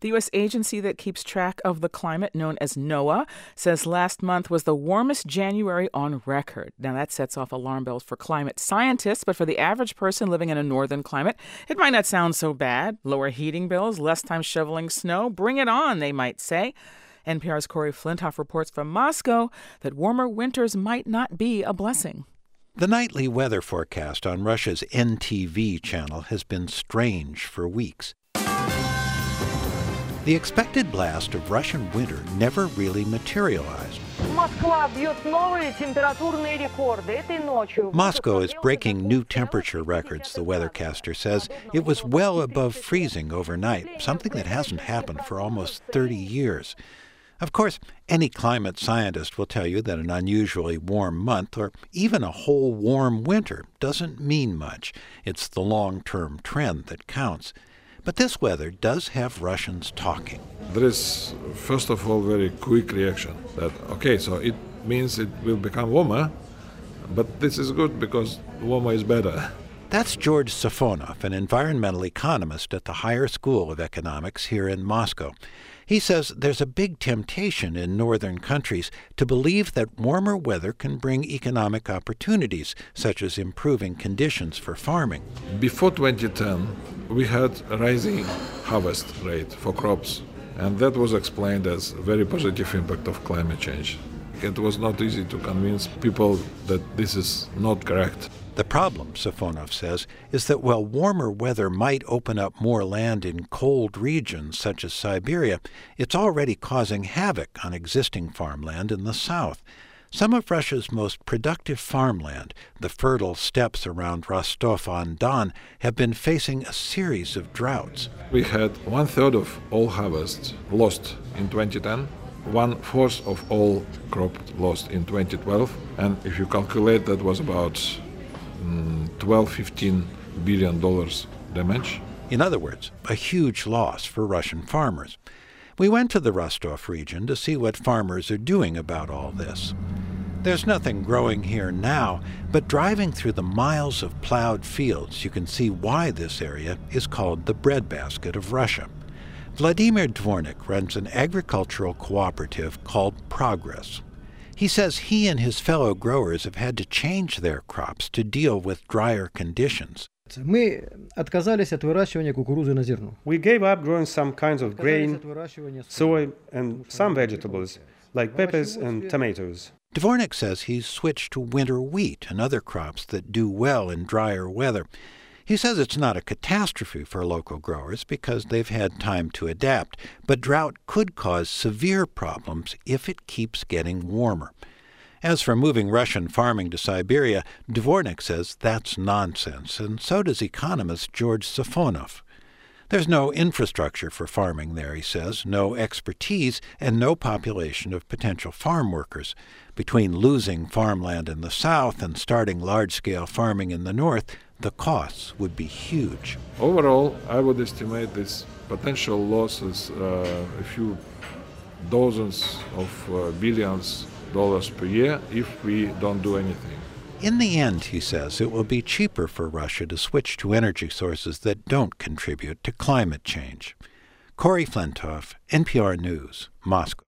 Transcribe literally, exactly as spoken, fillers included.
The U S agency that keeps track of the climate, known as NOAA, says last month was the warmest January on record. Now, that sets off alarm bells for climate scientists, but for the average person living in a northern climate, it might not sound so bad. Lower heating bills, less time shoveling snow. Bring it on, they might say. N P R's Corey Flintoff reports from Moscow that warmer winters might not be a blessing. The nightly weather forecast on Russia's N T V channel has been strange for weeks. The expected blast of Russian winter never really materialized. Moscow is breaking new temperature records, the weathercaster says. It was well above freezing overnight, something that hasn't happened for almost thirty years. Of course, any climate scientist will tell you that an unusually warm month, or even a whole warm winter, doesn't mean much. It's the long-term trend that counts. But this weather does have Russians talking. There is, first of all, very quick reaction that, okay, so it means it will become warmer, but this is good because warmer is better. That's George Safonov, an environmental economist at the Higher School of Economics here in Moscow. He says there's a big temptation in northern countries to believe that warmer weather can bring economic opportunities, such as improving conditions for farming. Before twenty ten, we had a rising harvest rate for crops, and that was explained as a very positive impact of climate change. It was not easy to convince people that this is not correct. The problem, Safonov says, is that while warmer weather might open up more land in cold regions such as Siberia, it's already causing havoc on existing farmland in the south. Some of Russia's most productive farmland, the fertile steppes around Rostov-on-Don, have been facing a series of droughts. We had one-third of all harvests lost in twenty ten, one-fourth of all crop lost in twenty twelve, and if you calculate, that was about twelve, fifteen billion dollars damage. In other words, a huge loss for Russian farmers. We went to the Rostov region to see what farmers are doing about all this. There's nothing growing here now, but driving through the miles of plowed fields, you can see why this area is called the breadbasket of Russia. Vladimir Dvornik runs an agricultural cooperative called Progress. He says he and his fellow growers have had to change their crops to deal with drier conditions. Мы отказались от выращивания кукурузы на зерно. We gave up growing some kinds of grain, soy, and some vegetables, like peppers and tomatoes. Dvornik says he's switched to winter wheat and other crops that do well in drier weather. He says it's not a catastrophe for local growers because they've had time to adapt, but drought could cause severe problems if it keeps getting warmer. As for moving Russian farming to Siberia, Dvornik says that's nonsense, and so does economist George Safonov. There's no infrastructure for farming there, he says, no expertise, and no population of potential farm workers. Between losing farmland in the south and starting large-scale farming in the north, the costs would be huge. Overall, I would estimate this potential losses uh, a few dozens of uh, billions dollars per year if we don't do anything. In the end, he says, it will be cheaper for Russia to switch to energy sources that don't contribute to climate change. Corey Flintoff, N P R News, Moscow.